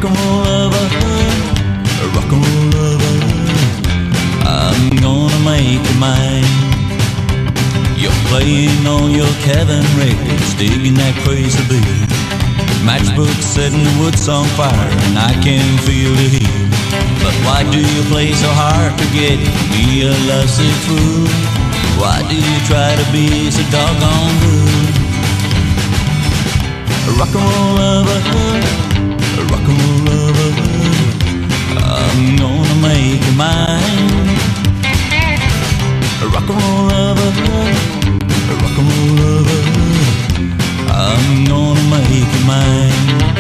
rock and roll lover, rock and roll lover, I'm gonna make you mine. You're playing on your Kevin records, digging that crazy beat. Matchbook setting the woods on fire, and I can feel the heat. But why do you play so hard to get me a lovesick fool? Why do you try to be so doggone good? Rock and roll lover, rock and roll lover, I'm gonna make you mine. Rock and roll lover, rock and roll lover, I'm gonna make you mine.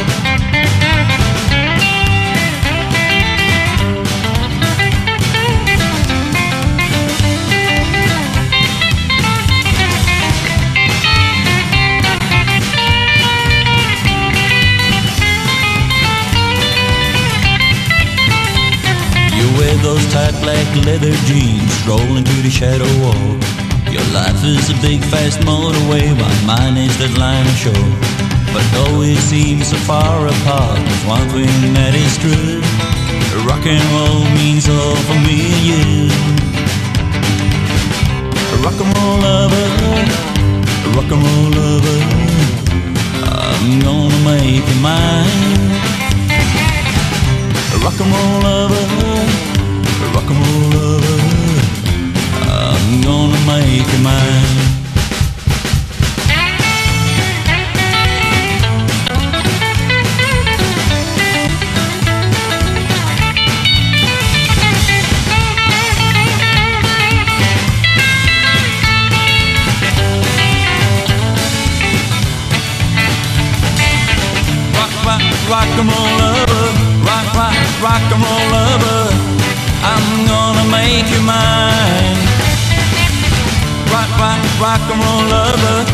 You wear those tight black leather jeans, strolling to the shadow wall. Your life is a big fast motorway, while mine is that line of show. But though it seems so far apart, there's one thing that is true. Rock and roll means all for me and you. Rock and roll lover, rock and roll lover, I'm gonna make you mine. Rock and roll lover, rock and roll lover, I'm gonna make you mine. Rock and roll lover, rock and roll lover, I'm gonna make you mine. Rock and roll lover,